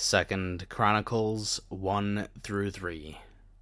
2 Chronicles 1 through 3.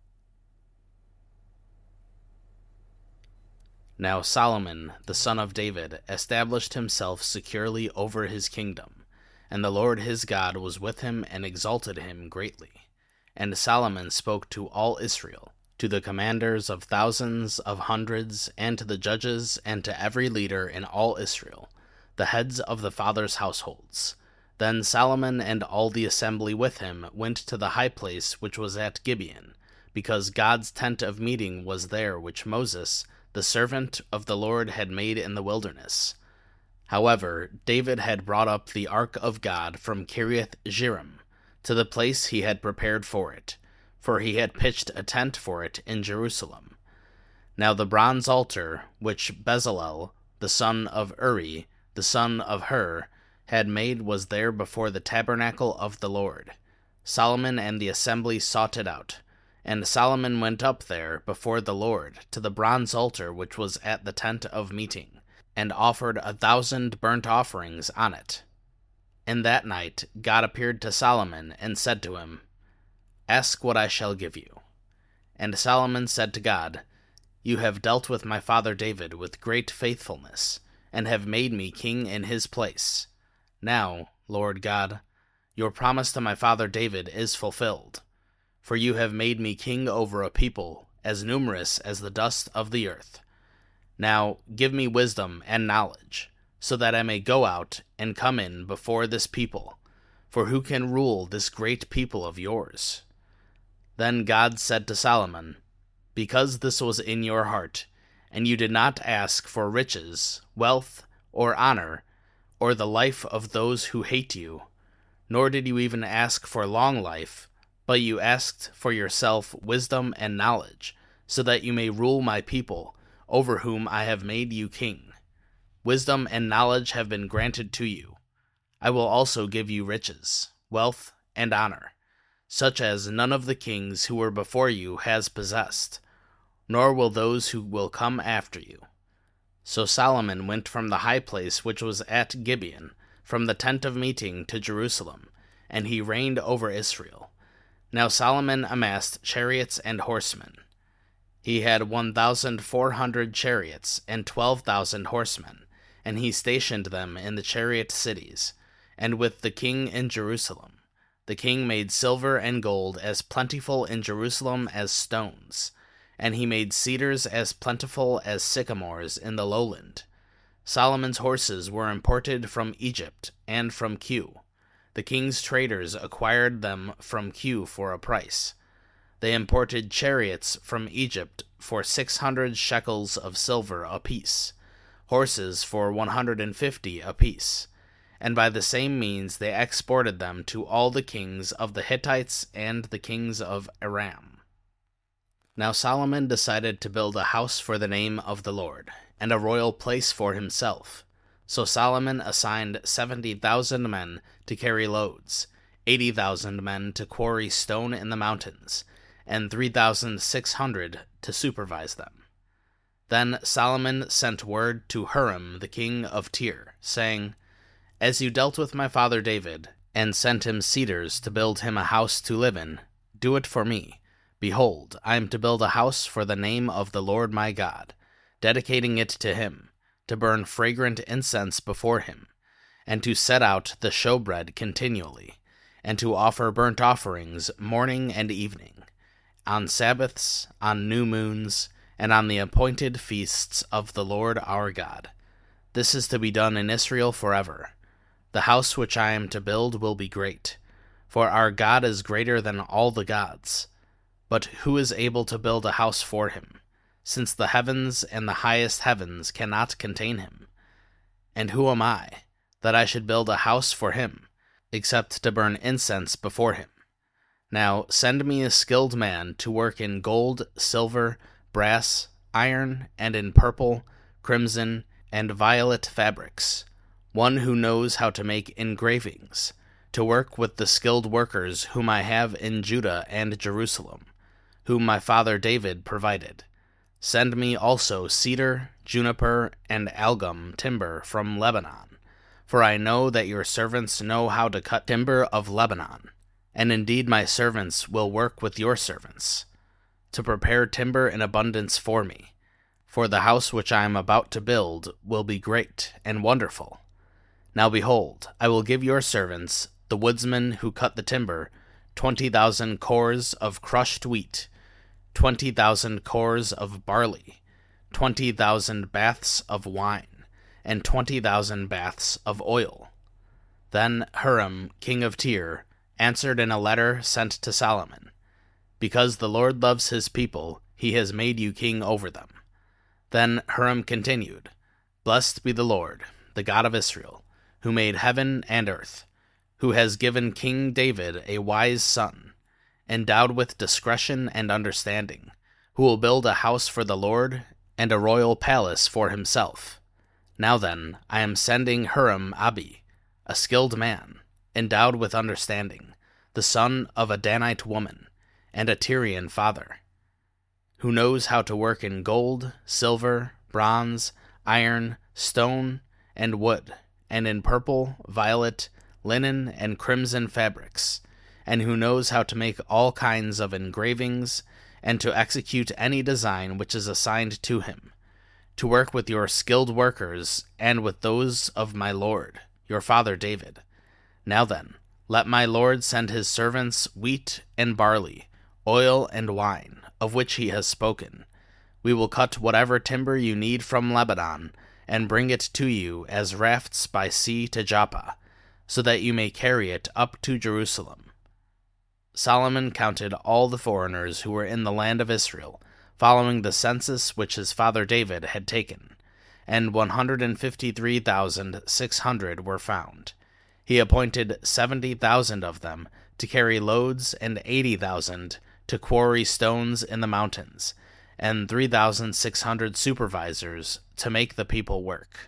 Now Solomon, the son of David, established himself securely over his kingdom, and the Lord his God was with him and exalted him greatly. And Solomon spoke to all Israel, to the commanders of thousands, of hundreds, and to the judges, and to every leader in all Israel, the heads of the fathers' households. Then Solomon and all the assembly with him went to the high place which was at Gibeon, because God's tent of meeting was there which Moses, the servant of the Lord, had made in the wilderness. However, David had brought up the ark of God from Kiriath-jearim to the place he had prepared for it, for he had pitched a tent for it in Jerusalem. Now the bronze altar, which Bezalel, the son of Uri, the son of Hur, had made, was there before the tabernacle of the Lord. Solomon and the assembly sought it out, and Solomon went up there before the Lord to the bronze altar which was at the tent of meeting, and offered 1,000 burnt offerings on it. And that night God appeared to Solomon and said to him, "Ask what I shall give you." And Solomon said to God, "You have dealt with my father David with great faithfulness, and have made me king in his place. Now, Lord God, your promise to my father David is fulfilled, for you have made me king over a people as numerous as the dust of the earth. Now give me wisdom and knowledge, so that I may go out and come in before this people, for who can rule this great people of yours?" Then God said to Solomon, "Because this was in your heart, and you did not ask for riches, wealth, or honor, or the life of those who hate you, nor did you even ask for long life, but you asked for yourself wisdom and knowledge, so that you may rule my people, over whom I have made you king. Wisdom and knowledge have been granted to you. I will also give you riches, wealth, and honor, such as none of the kings who were before you has possessed, nor will those who will come after you." So Solomon went from the high place which was at Gibeon, from the tent of meeting to Jerusalem, and he reigned over Israel. Now Solomon amassed chariots and horsemen. He had 1,400 chariots and 12,000 horsemen, and he stationed them in the chariot cities, and with the king in Jerusalem. The king made silver and gold as plentiful in Jerusalem as stones, and he made cedars as plentiful as sycamores in the lowland. Solomon's horses were imported from Egypt and from Kue. The king's traders acquired them from Kue for a price. They imported chariots from Egypt for 600 shekels of silver apiece, horses for 150 apiece, and by the same means they exported them to all the kings of the Hittites and the kings of Aram. Now Solomon decided to build a house for the name of the Lord, and a royal place for himself. So Solomon assigned 70,000 men to carry loads, 80,000 men to quarry stone in the mountains, and 3,600 to supervise them. Then Solomon sent word to Huram the king of Tyre, saying, "As you dealt with my father David, and sent him cedars to build him a house to live in, do it for me. Behold, I am to build a house for the name of the Lord my God, dedicating it to him, to burn fragrant incense before him, and to set out the showbread continually, and to offer burnt offerings morning and evening, on Sabbaths, on new moons, and on the appointed feasts of the Lord our God. This is to be done in Israel forever. The house which I am to build will be great, for our God is greater than all the gods. But who is able to build a house for him, since the heavens and the highest heavens cannot contain him? And who am I, that I should build a house for him, except to burn incense before him? Now send me a skilled man to work in gold, silver, brass, iron, and in purple, crimson, and violet fabrics, one who knows how to make engravings, to work with the skilled workers whom I have in Judah and Jerusalem, whom my father David provided. Send me also cedar, juniper, and algum timber from Lebanon, for I know that your servants know how to cut timber of Lebanon. and indeed my servants will work with your servants, to prepare timber in abundance for me. For the house which I am about to build will be great and wonderful. Now behold, I will give your servants, the woodsmen who cut the timber, 20,000 cores of crushed wheat, 20,000 cores of barley, 20,000 baths of wine, and 20,000 baths of oil. Then Huram, king of Tyre, answered in a letter sent to Solomon, Because the Lord loves his people, he has made you king over them. Then Huram continued, Blessed be the Lord, the God of Israel, who made heaven and earth, who has given King David a wise son, endowed with discretion and understanding, who will build a house for the Lord and a royal palace for himself. Now then, I am sending Huram-Abi, a skilled man, endowed with understanding, the son of a Danite woman, and a Tyrian father, who knows how to work in gold, silver, bronze, iron, stone, and wood, and in purple, violet, linen, and crimson fabrics, and who knows how to make all kinds of engravings, and to execute any design which is assigned to him, to work with your skilled workers, and with those of my lord, your father David. Now then, let my lord send his servants wheat and barley, oil and wine, of which he has spoken. We will cut whatever timber you need from Lebanon, and bring it to you as rafts by sea to Joppa, so that you may carry it up to Jerusalem. Solomon counted all the foreigners who were in the land of Israel, following the census which his father David had taken, and 153,600 were found. He appointed 70,000 of them to carry loads, and 80,000 to quarry stones in the mountains, and 3,600 supervisors to make the people work.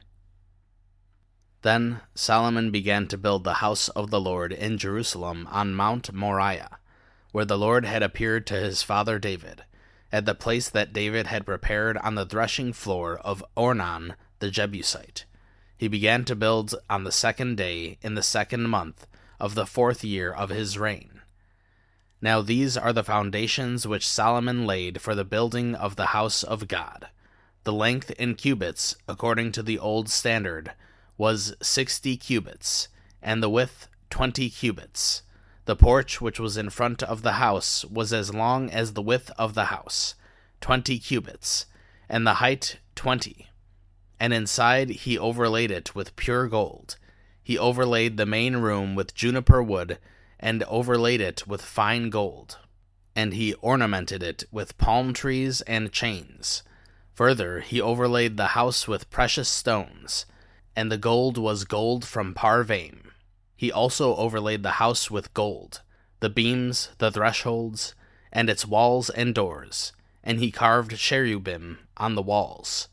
Then Solomon began to build the house of the Lord in Jerusalem on Mount Moriah, where the Lord had appeared to his father David, at the place that David had prepared on the threshing floor of Ornan the Jebusite. He began to build on the 2nd day in the 2nd month of the 4th year of his reign. Now these are the foundations which Solomon laid for the building of the house of God. The length in cubits, according to the old standard, was 60 cubits, and the width 20 cubits. The porch which was in front of the house was as long as the width of the house, 20 cubits, and the height 20. And inside he overlaid it with pure gold. He overlaid the main room with juniper wood, and overlaid it with fine gold. And he ornamented it with palm trees and chains. Further, he overlaid the house with precious stones, and the gold was gold from Parvaim. He also overlaid the house with gold, the beams, the thresholds, and its walls and doors, and he carved cherubim on the walls.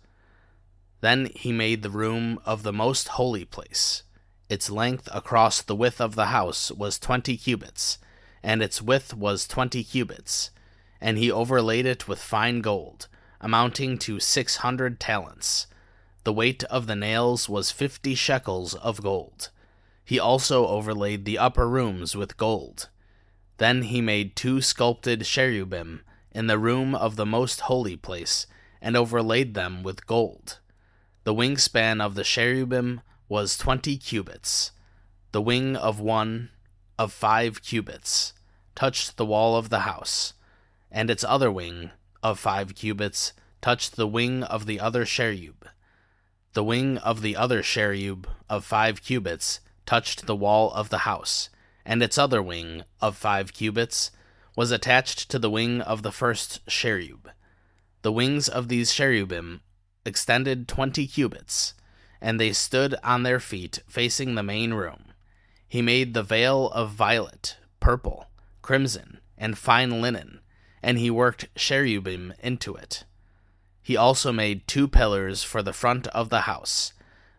Then he made the room of the most holy place. Its length across the width of the house was 20 cubits, and its width was 20 cubits, and he overlaid it with fine gold, amounting to 600 talents. The weight of the nails was 50 shekels of gold. He also overlaid the upper rooms with gold. Then he made 2 sculpted cherubim in the room of the most holy place, and overlaid them with gold. The wingspan of the cherubim was 20 cubits. The wing of one, of 5 cubits, touched the wall of the house, and its other wing, of 5 cubits, touched the wing of the other cherub. The wing of the other cherub, of 5 cubits, touched the wall of the house, and its other wing, of 5 cubits, was attached to the wing of the first cherub. The wings of these cherubim extended 20 cubits, and they stood on their feet facing the main room. He made the veil of violet, purple, crimson, and fine linen, and he worked cherubim into it. He also made 2 pillars for the front of the house,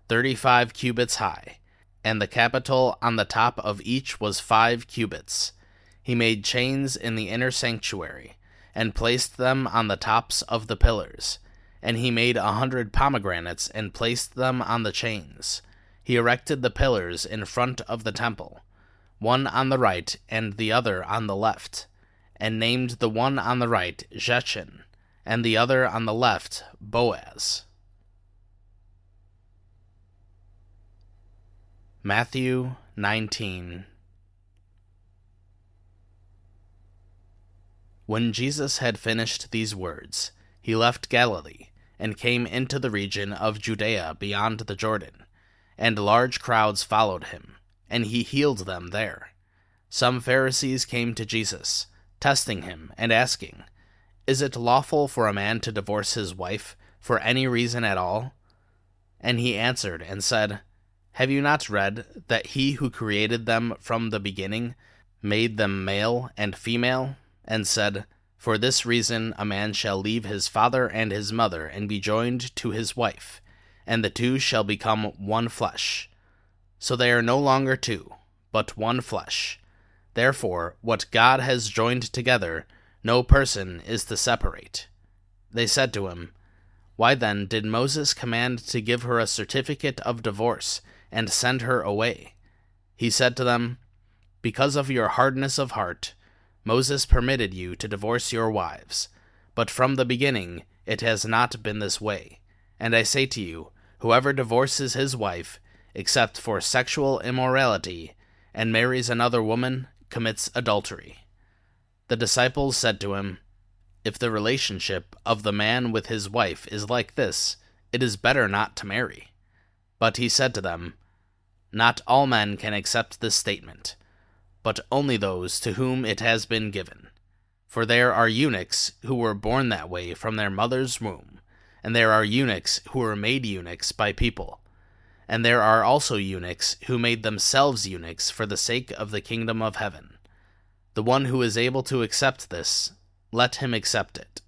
35 cubits high, and the capital on the top of each was 5 cubits. He made chains in the inner sanctuary, and placed them on the tops of the pillars. And he made 100 pomegranates and placed them on the chains. He erected the pillars in front of the temple. one on the right and the other on the left, and named the one on the right Jechin, and the other on the left Boaz. Matthew 19. When Jesus had finished these words, he left Galilee, and came into the region of Judea beyond the Jordan, and large crowds followed him, and he healed them there. Some Pharisees came to Jesus, testing him, and asking, "Is it lawful for a man to divorce his wife for any reason at all?" And he answered and said, "Have you not read that he who created them from the beginning made them male and female, and said, 'For this reason a man shall leave his father and his mother and be joined to his wife, and the two shall become one flesh.' So they are no longer two, but one flesh. Therefore, what God has joined together, no person is to separate." They said to him, "Why then did Moses command to give her a certificate of divorce and send her away?" He said to them, "Because of your hardness of heart, Moses permitted you to divorce your wives, but from the beginning it has not been this way. And I say to you, whoever divorces his wife, except for sexual immorality, and marries another woman, commits adultery." The disciples said to him, "If the relationship of the man with his wife is like this, it is better not to marry." But he said to them, "Not all men can accept this statement, but only those to whom it has been given. For there are eunuchs who were born that way from their mother's womb, and there are eunuchs who were made eunuchs by people, and there are also eunuchs who made themselves eunuchs for the sake of the kingdom of heaven. The one who is able to accept this, let him accept it."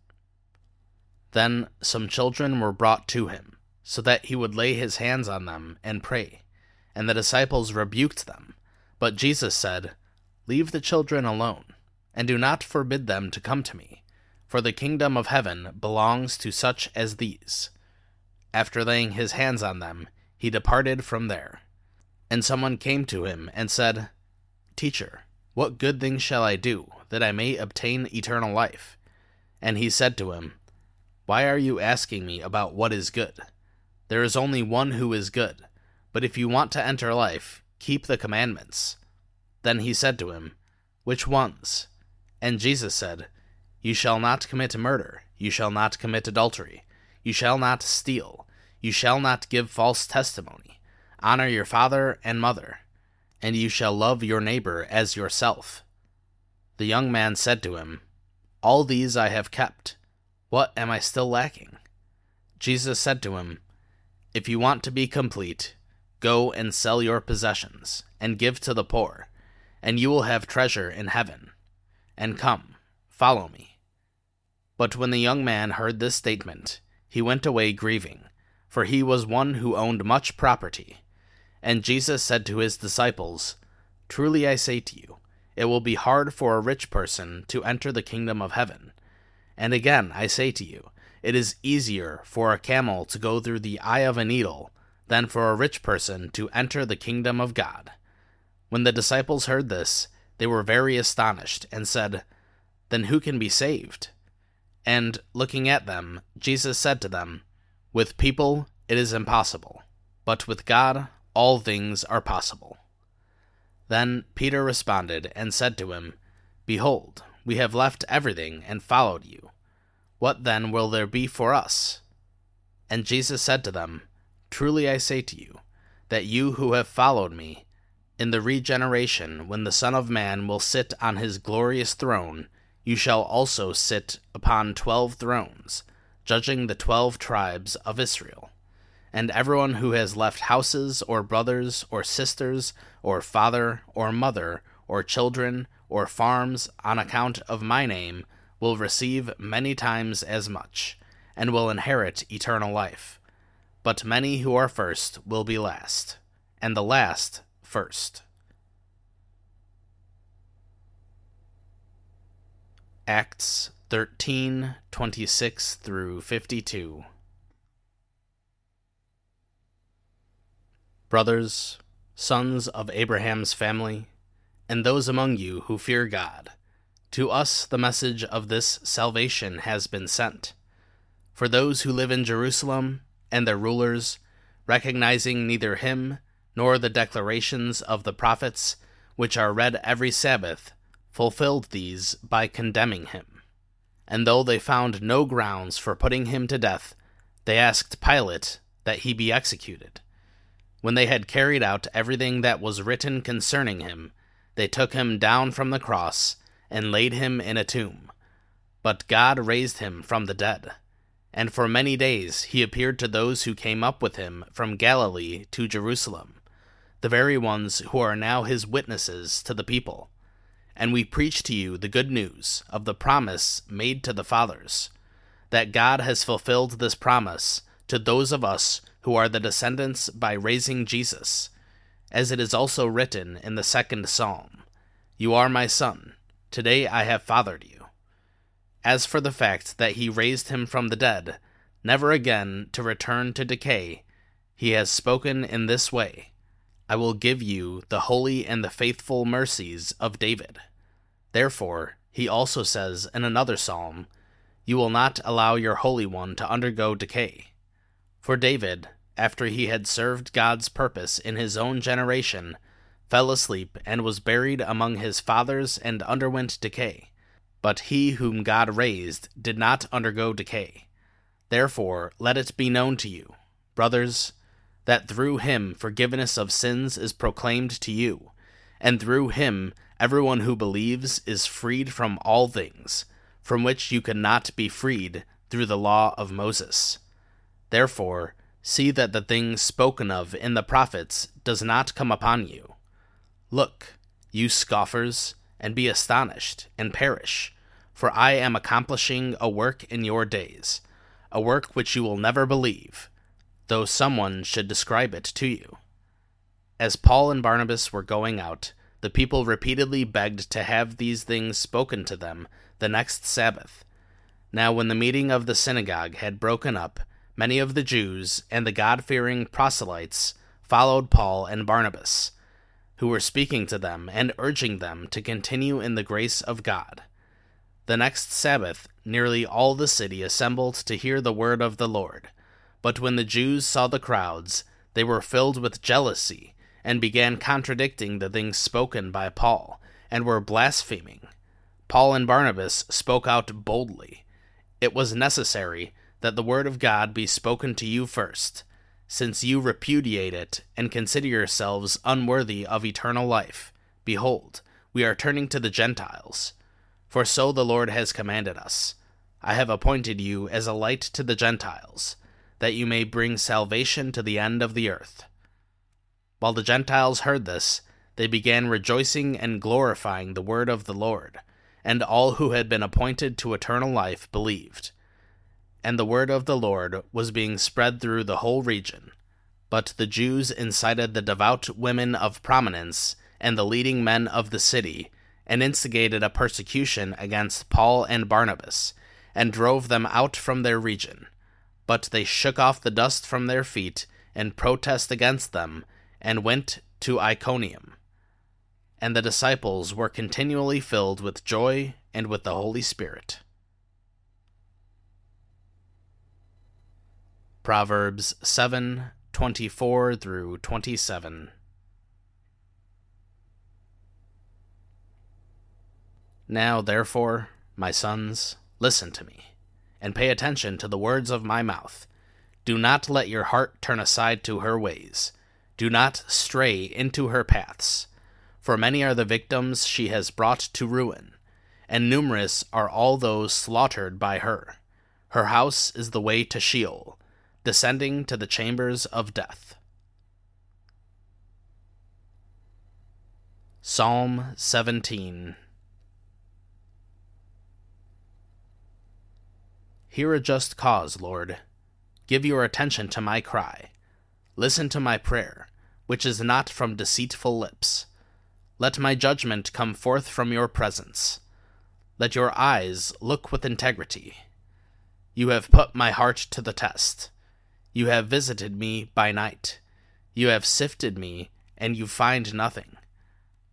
Then some children were brought to him, so that he would lay his hands on them and pray, and the disciples rebuked them. But Jesus said, "Leave the children alone, and do not forbid them to come to me, for the kingdom of heaven belongs to such as these." After laying his hands on them, he departed from there. And someone came to him and said, "Teacher, what good thing shall I do, that I may obtain eternal life?" And he said to him, "Why are you asking me about what is good? There is only one who is good, but if you want to enter life, keep the commandments." Then he said to him, "Which ones?" And Jesus said, "You shall not commit murder, you shall not commit adultery, you shall not steal, you shall not give false testimony, honor your father and mother, and you shall love your neighbor as yourself." The young man said to him, "All these I have kept. What am I still lacking?" Jesus said to him, "If you want to be complete, go and sell your possessions, and give to the poor, and you will have treasure in heaven. And come, follow me." But when the young man heard this statement, he went away grieving, for he was one who owned much property. And Jesus said to his disciples, "Truly I say to you, it will be hard for a rich person to enter the kingdom of heaven. And again I say to you, it is easier for a camel to go through the eye of a needle than for a rich person to enter the kingdom of God." When the disciples heard this, they were very astonished, and said, "Then who can be saved?" And looking at them, Jesus said to them, "With people it is impossible, but with God all things are possible." Then Peter responded and said to him, "Behold, we have left everything and followed you. What then will there be for us?" And Jesus said to them, "Truly I say to you, that you who have followed me, in the regeneration, when the Son of Man will sit on his glorious throne, you shall also sit upon 12 thrones, judging the 12 tribes of Israel. And everyone who has left houses, or brothers, or sisters, or father, or mother, or children, or farms, on account of my name, will receive many times as much, and will inherit eternal life. But many who are first will be last, and the last first." Acts 13:26 through 52. Brothers, sons of Abraham's family, and those among you who fear God. To us the message of this salvation has been sent. For those who live in Jerusalem, and their rulers, recognizing neither him nor the declarations of the prophets, which are read every Sabbath, fulfilled these by condemning him. And though they found no grounds for putting him to death, they asked Pilate that he be executed. When they had carried out everything that was written concerning him, they took him down from the cross and laid him in a tomb. But God raised him from the dead. And for many days he appeared to those who came up with him from Galilee to Jerusalem, the very ones who are now his witnesses to the people. And we preach to you the good news of the promise made to the fathers, that God has fulfilled this promise to those of us who are the descendants by raising Jesus, as it is also written in the 2nd Psalm, "You are my son, today I have fathered you." As for the fact that he raised him from the dead, never again to return to decay, he has spoken in this way, "I will give you the holy and the faithful mercies of David." Therefore, he also says in another psalm, "You will not allow your Holy One to undergo decay." For David, after he had served God's purpose in his own generation, fell asleep and was buried among his fathers and underwent decay. But he whom God raised did not undergo decay. Therefore let it be known to you, brothers, that through him forgiveness of sins is proclaimed to you, and through him everyone who believes is freed from all things, from which you could not be freed through the law of Moses. Therefore, see that the things spoken of in the prophets does not come upon you. Look, you scoffers, and be astonished, and perish, for I am accomplishing a work in your days, a work which you will never believe, though someone should describe it to you. As Paul and Barnabas were going out, the people repeatedly begged to have these things spoken to them the next Sabbath. Now when the meeting of the synagogue had broken up, many of the Jews and the God-fearing proselytes followed Paul and Barnabas, who were speaking to them and urging them to continue in the grace of God. The next Sabbath, nearly all the city assembled to hear the word of the Lord. But when the Jews saw the crowds, they were filled with jealousy, and began contradicting the things spoken by Paul, and were blaspheming. Paul and Barnabas spoke out boldly. It was necessary that the word of God be spoken to you first, since you repudiate it and consider yourselves unworthy of eternal life. Behold, we are turning to the Gentiles. For so the Lord has commanded us. I have appointed you as a light to the Gentiles, that you may bring salvation to the end of the earth. While the Gentiles heard this, they began rejoicing and glorifying the word of the Lord, and all who had been appointed to eternal life believed. And the word of the Lord was being spread through the whole region. But the Jews incited the devout women of prominence and the leading men of the city, and instigated a persecution against Paul and Barnabas, and drove them out from their region. But they shook off the dust from their feet, and protested against them, and went to Iconium. And the disciples were continually filled with joy and with the Holy Spirit. Proverbs 7:24 through 27. Now, therefore, my sons, listen to me, and pay attention to the words of my mouth. Do not let your heart turn aside to her ways. Do not stray into her paths. For many are the victims she has brought to ruin, and numerous are all those slaughtered by her. Her house is the way to Sheol, descending to the chambers of death. Psalm 17. Hear a just cause, Lord. Give your attention to my cry. Listen to my prayer, which is not from deceitful lips. Let my judgment come forth from your presence. Let your eyes look with integrity. You have put my heart to the test. You have visited me by night. You have sifted me, and you find nothing.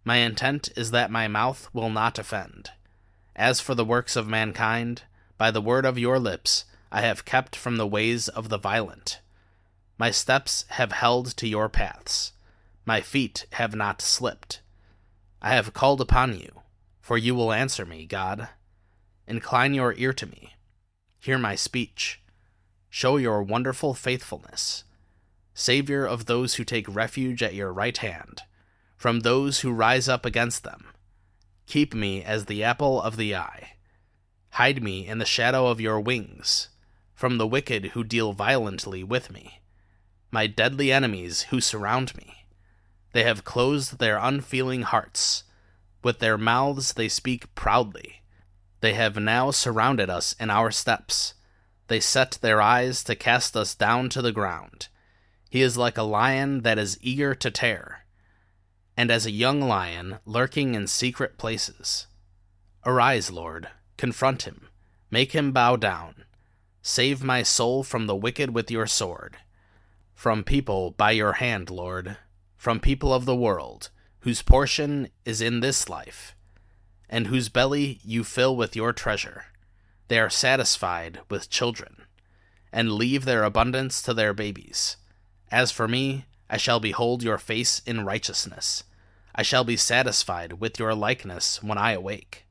My intent is that my mouth will not offend. As for the works of mankind, by the word of your lips I have kept from the ways of the violent. My steps have held to your paths. My feet have not slipped. I have called upon you, for you will answer me, God. Incline your ear to me. Hear my speech. Show your wonderful faithfulness. Savior of those who take refuge at your right hand, from those who rise up against them. Keep me as the apple of the eye. Hide me in the shadow of your wings, from the wicked who deal violently with me, my deadly enemies who surround me. They have closed their unfeeling hearts. With their mouths they speak proudly. They have now surrounded us in our steps. They set their eyes to cast us down to the ground. He is like a lion that is eager to tear, and as a young lion lurking in secret places. Arise, Lord, confront him, make him bow down. Save my soul from the wicked with your sword, from people by your hand, Lord, from people of the world, whose portion is in this life, and whose belly you fill with your treasure. They are satisfied with children, and leave their abundance to their babies. As for me, I shall behold your face in righteousness. I shall be satisfied with your likeness when I awake.